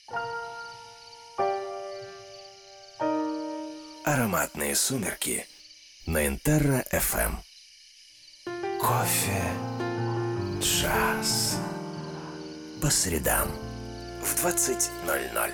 Ароматные сумерки на Интерра-ФМ. Кофе, джаз. По средам в 20:00.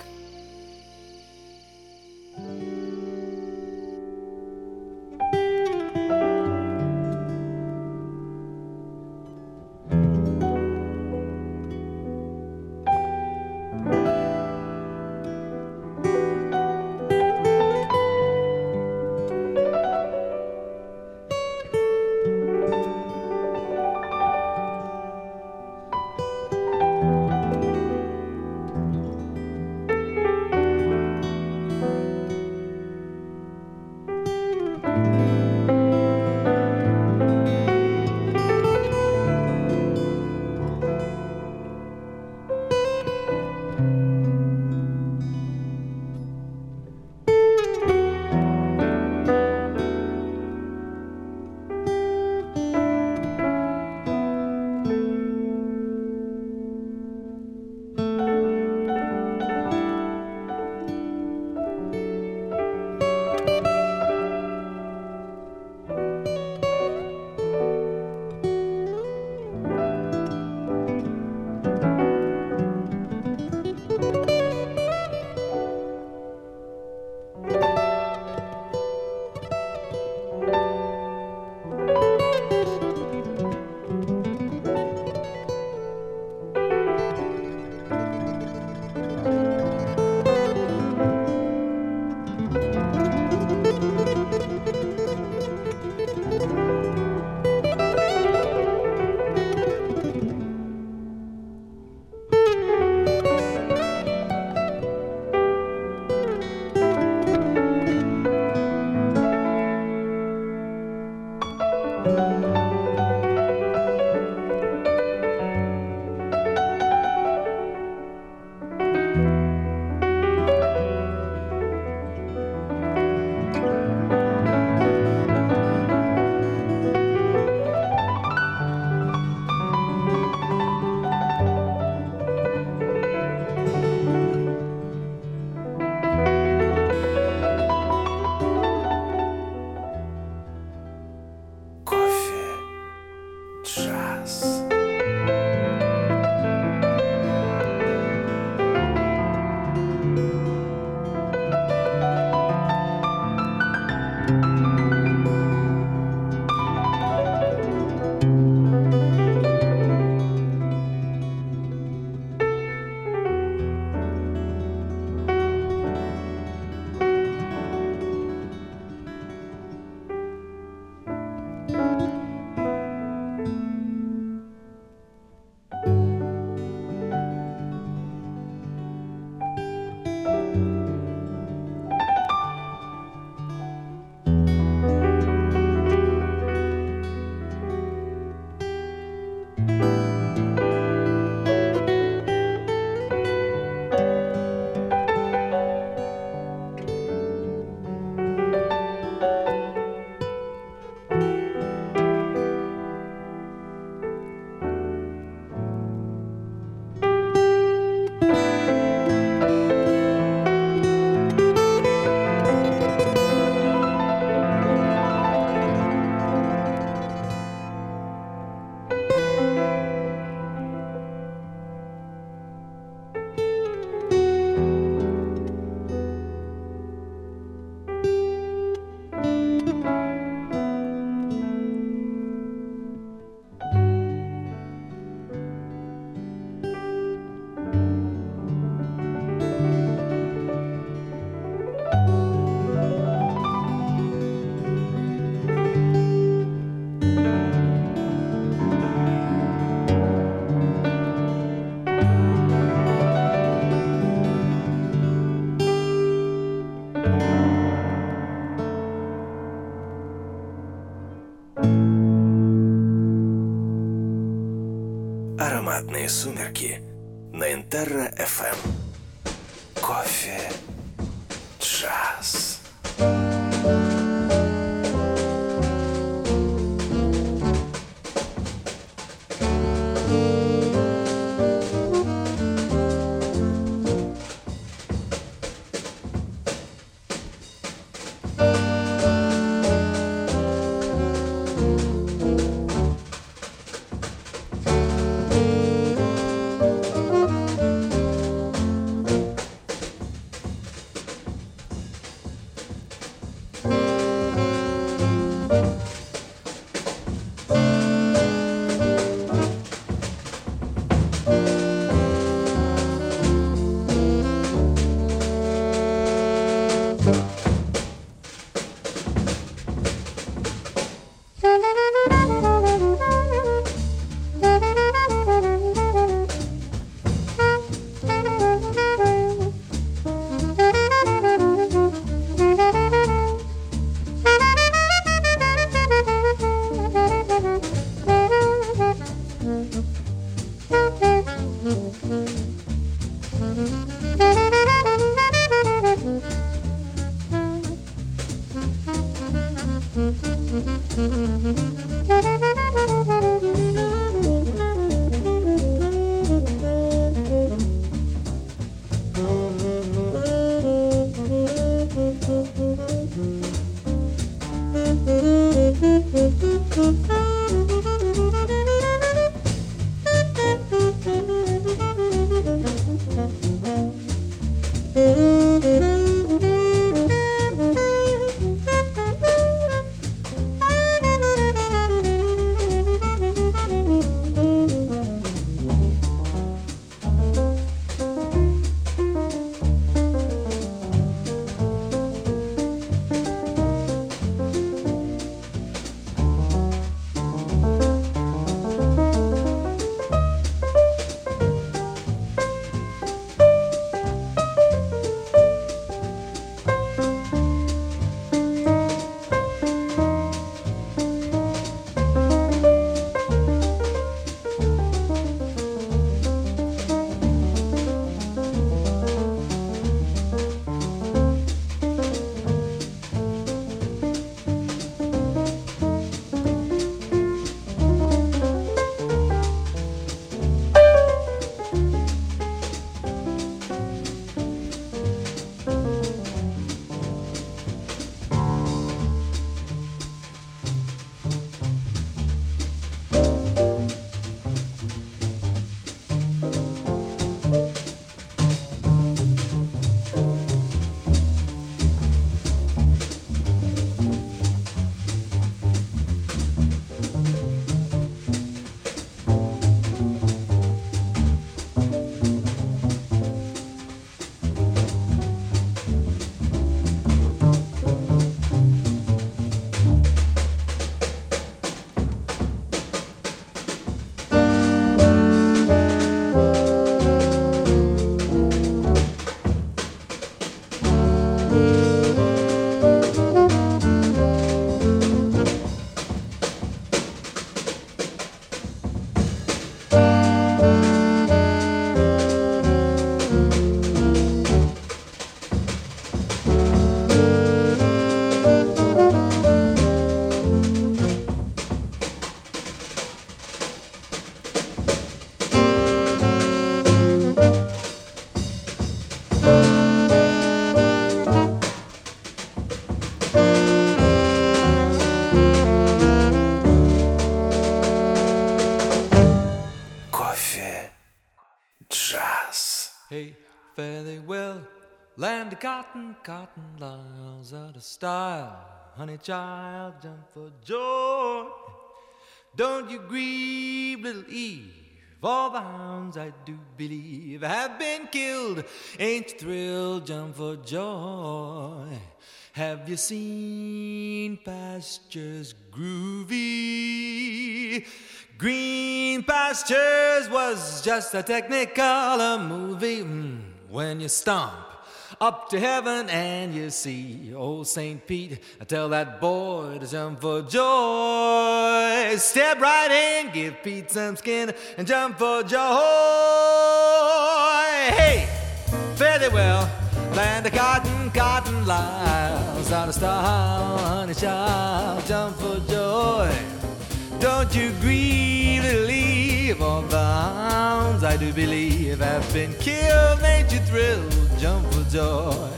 Ароматные сумерки на Интерра-ФМ. Кофе, джаз. Hey, fare thee well, land of cotton, cotton liles out of style. Honey child, jump for joy. Don't you grieve, little Eve. All the hounds I do believe have been killed. Ain't you thrilled, jump for joy. Have you seen pastures groovy? Green Pastures was just a Technicolor movie. When you stomp up to heaven and you see old St. Pete, I tell that boy to jump for joy. Step right in, give Pete some skin and jump for joy. Hey, fare thee well, land of cotton, cotton liles out of style, honey child, jump for joy. Don't you grieve, little Eve, all the hounds I do believe have been killed. Ain't you thrilled, jump for joy.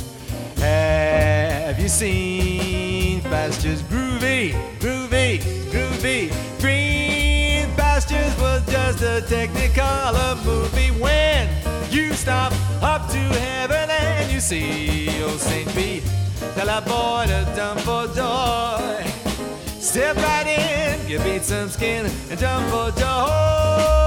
Have you seen Pastures groovy, groovy, groovy? Green Pastures was just a Technicolor movie. When you stop up to heaven and you see old St. Pete, tell that boy to jump for joy. Step right in, you beat some skin and jump for joy.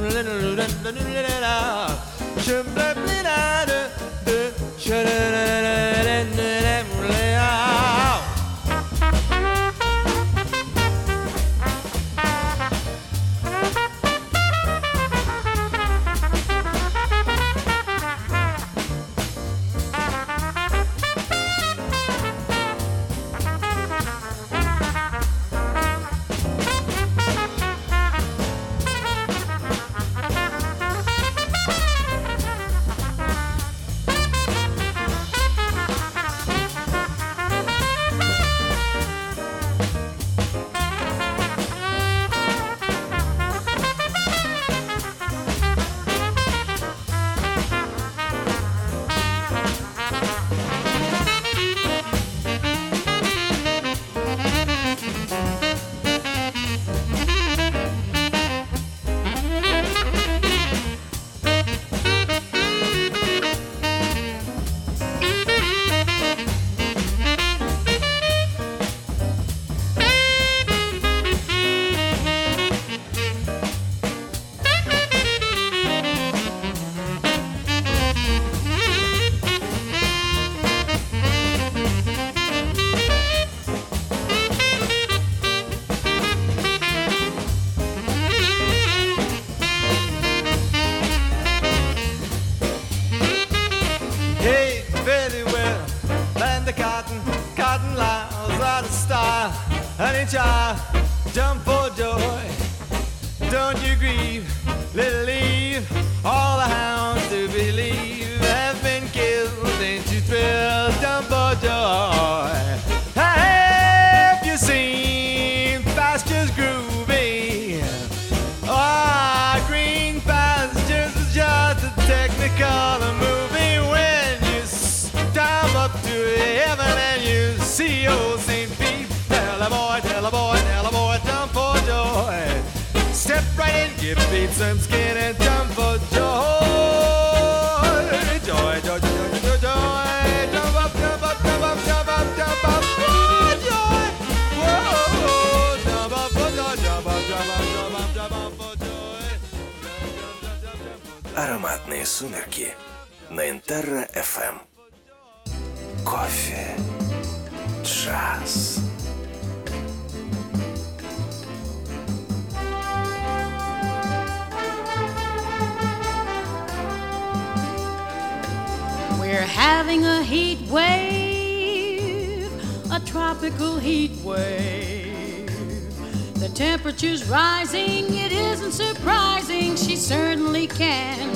Honey child, jump for joy. Don't you grieve, little Eve. All the hounds to believe have been killed. Ain't you thrilled? Jump for joy. Have you seen pastures groovy? Ah, green pastures is just a technicolor movie. When you stomp up to heaven and you see old St. Pete, tell a boy, tell a boy, tell a boy, jump for joy. Step right in, give Pete some skin and jump for joy. Joy, joy, joy, joy, joy, joy. Jump up, jump up, jump up, jump up, jump up. Oh, joy. Whoa, jump up for joy, jump up, jump up, jump up, jump up for joy. Ароматные сумерки на Интерра FM. Кофе, джаз. We're having a heat wave, a tropical heat wave. The temperature's rising, it isn't surprising. She certainly can.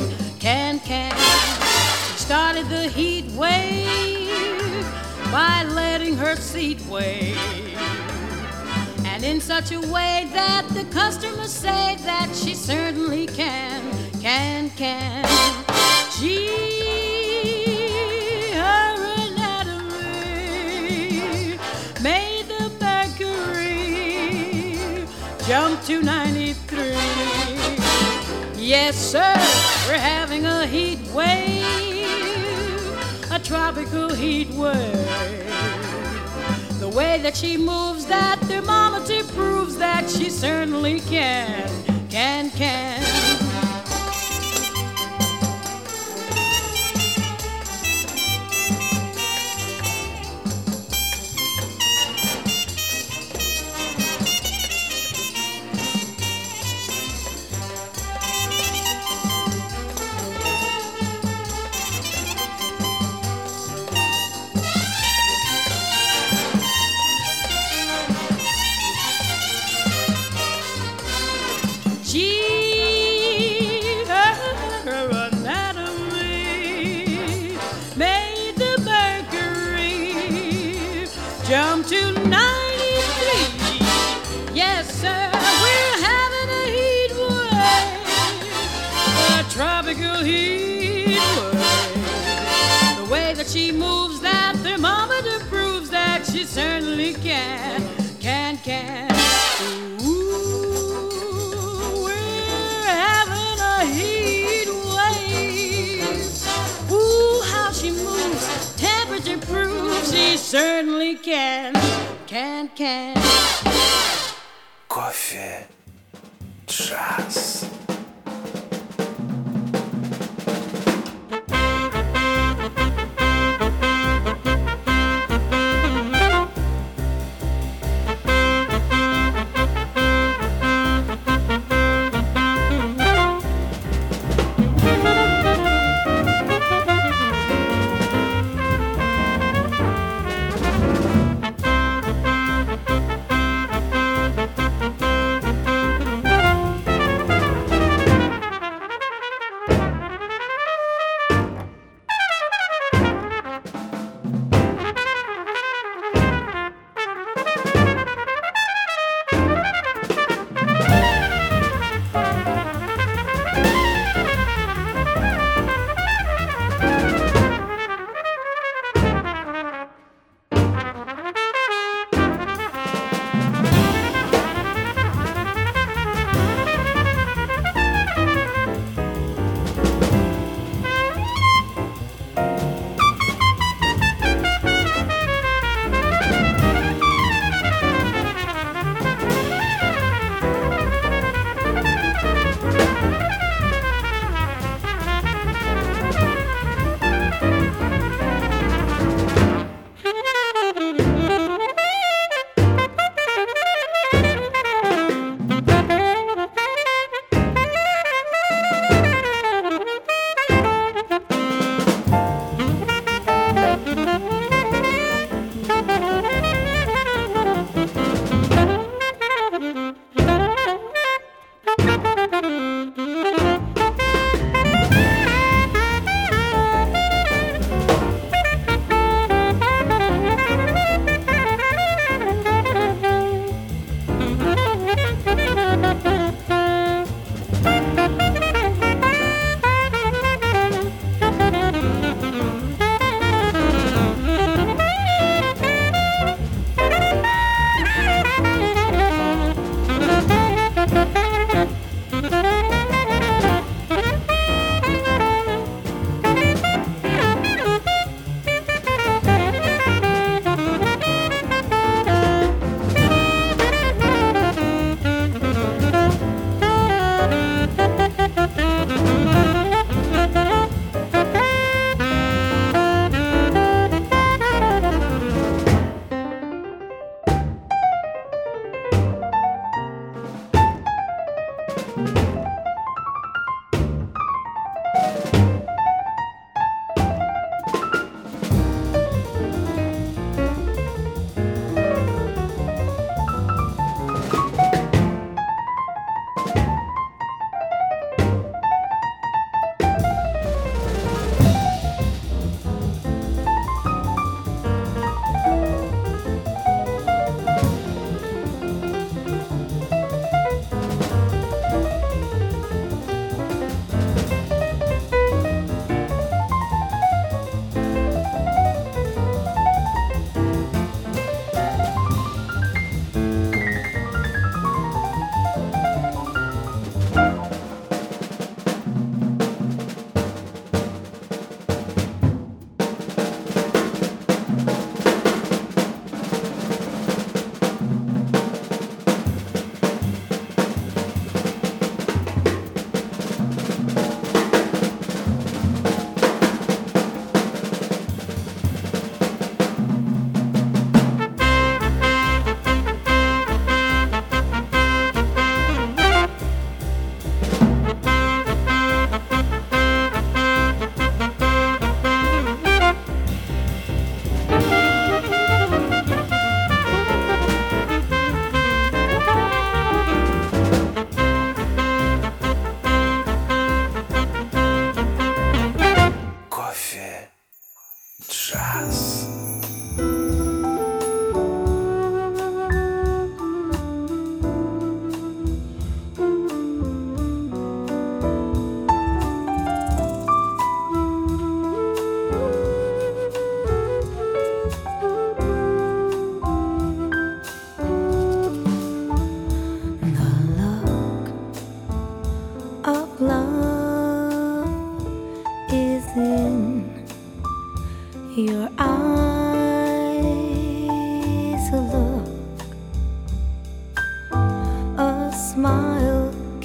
She started the heat wave by letting her seat wave, and in such a way that the customers say that she certainly can. Gee, her anatomy made the mercury jump to 93. Yes, sir, we're having a heat wave, a tropical heat wave. The way that she moves, that thermometer proves that she certainly can. Gee, her anatomy made the mercury jump to 93. Yes, sir, we're having a heat wave, a tropical heat wave. The way that she moves, that thermometer proves that she certainly can. Ooh, we're having a heat wave. Ooh, how she moves, temperature proves she certainly can. Кофе, джаз.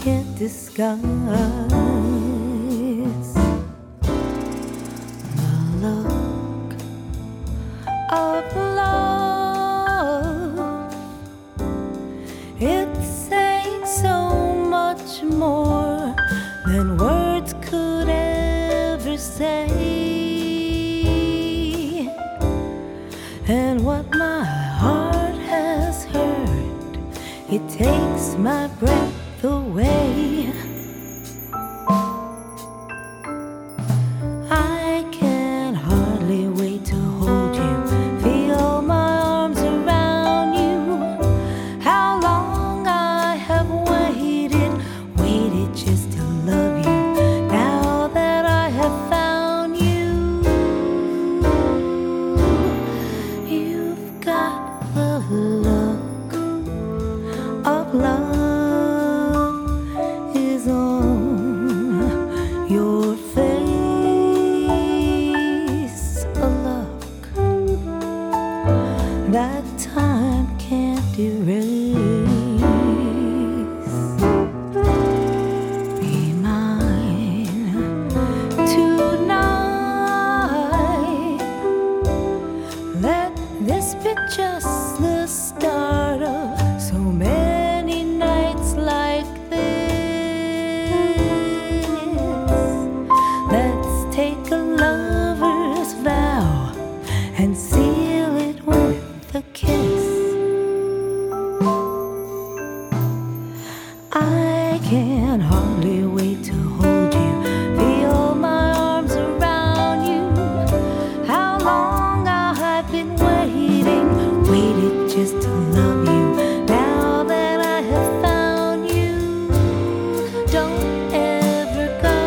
can't disguise the look of love. It's saying so much more than words could ever say. And what my heart has heard, it takes my breath away. I can hardly wait to hold you, feel my arms around you. How long I have waited, waited just to love you. Now that I have found you, you've got the look of love is on your face. A look that time can't erase. Be mine tonight. Let this be just the start of so many nights like this. Let's take a lover's vow and seal it with a kiss. I can hardly wait to hold you, feel my arms around you. How long I've been waiting, waited just to love you. Now that I have found you, don't ever go,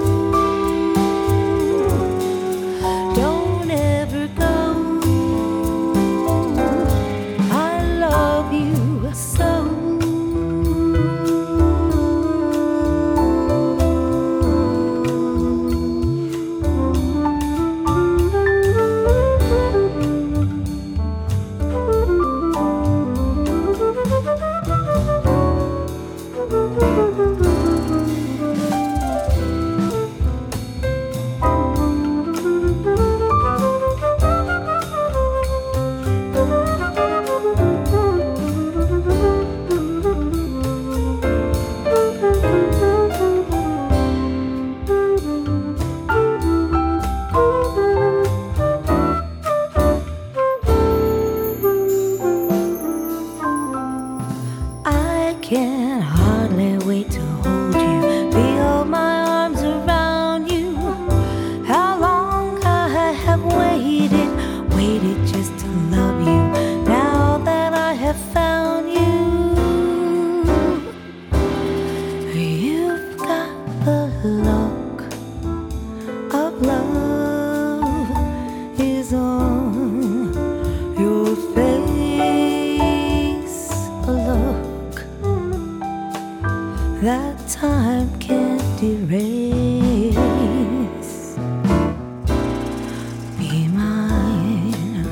don't ever go. I love you so. I can hardly wait to hold you, feel my arms around you. How long I have waited, waited just to love you. Now that I have found you, you've got the look of love is on your face. A look that time can't erase. Be mine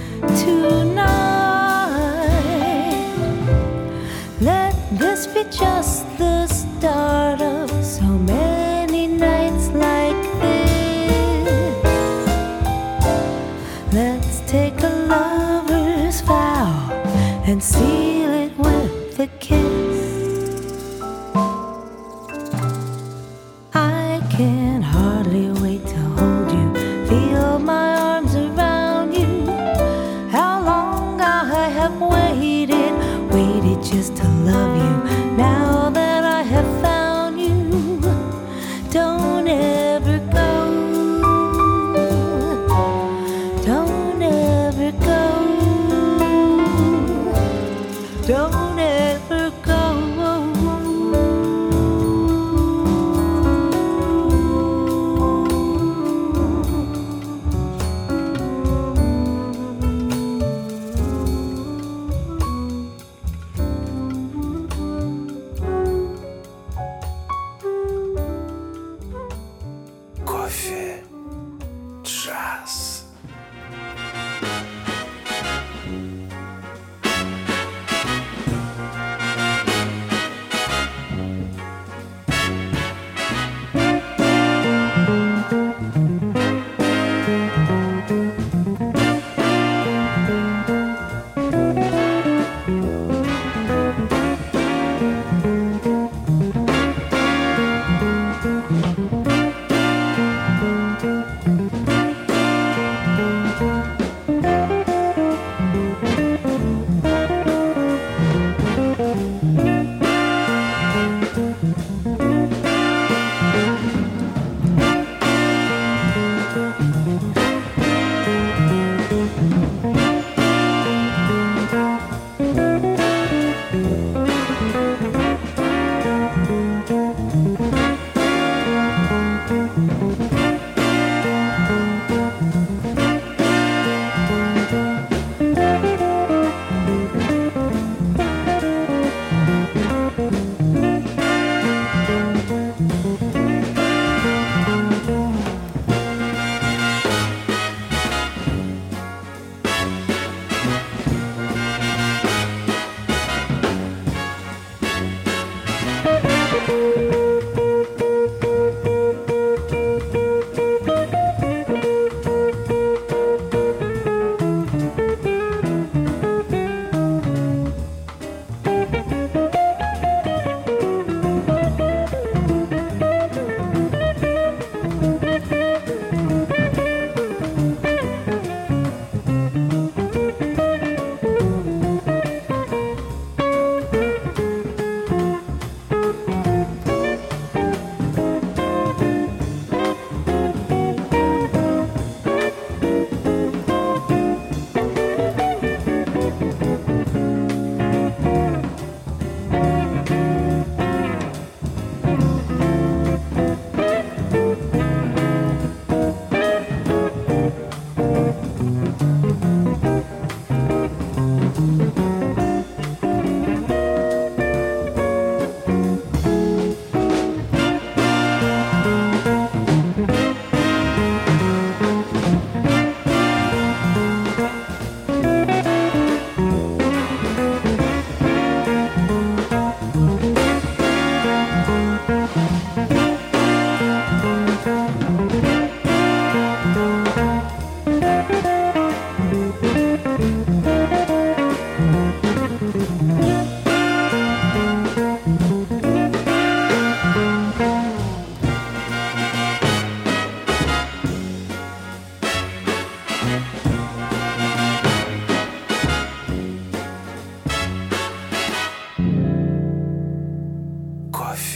tonight. Let this be just the start of so many nights like this. Let's take a lover's vow and seal it with a kiss. I can hardly wait to hold you, feel my arms around you. How long I have waited, waited just to love you. Now that I have found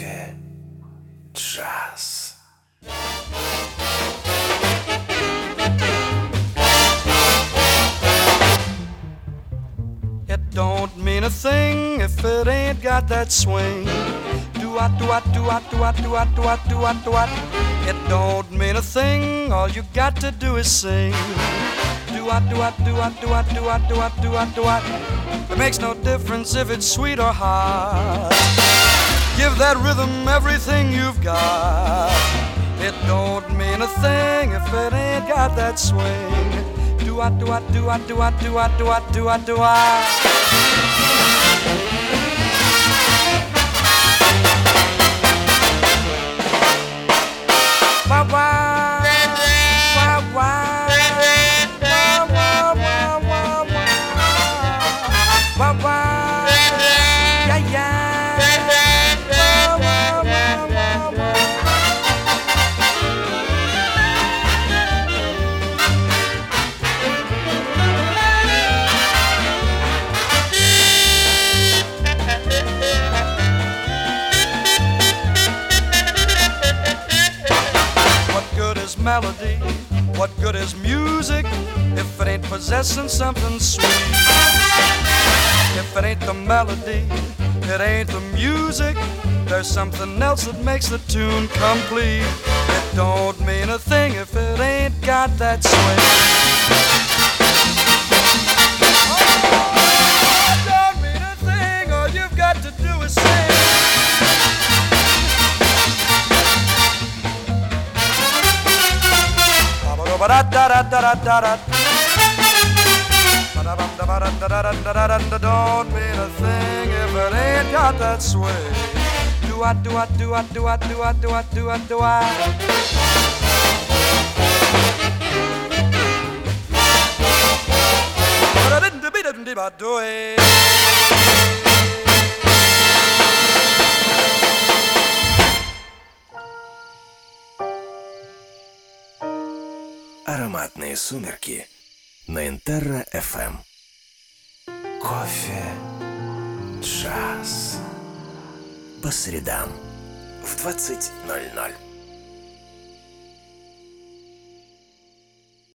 Кофе, джаз. It don't mean a thing if it ain't got that swing. Do-wah, do-wah, do-wah, do-wah, do-wah, do-wah, do-wah, do-wah. It don't mean a thing, all you got to do is sing. Do-wah, do-wah, do-wah, do-wah, do-wah, do-wah, do-wah, do-wah. It makes no difference if it's sweet or hot. Give that rhythm everything you've got. It don't mean a thing if it ain't got that swing. Do-wah, do-wah, do-wah, do-wah, do-wah, do-wah, do-wah, do-wah. Wah, wah, wah, wah, wah, wah, wah, wah, wah, wah, yeah, yeah, wah, wah, wah, wah, wah. What good is melody? What good is music if it ain't possessing something sweet? If it ain't the melody, it ain't the music. There's something else that makes the tune complete. It don't mean a thing if it ain't got that swing. Oh, it don't mean a thing. All you've got to do is sing. Don't mean a thing if it ain't got that sway. Do-I, do-I, do-I, do-I, do-I, do-I, do-I, do-I. Do-I. Ароматные сумерки на Интерра FM. Кофе, джаз. По средам в 20:00.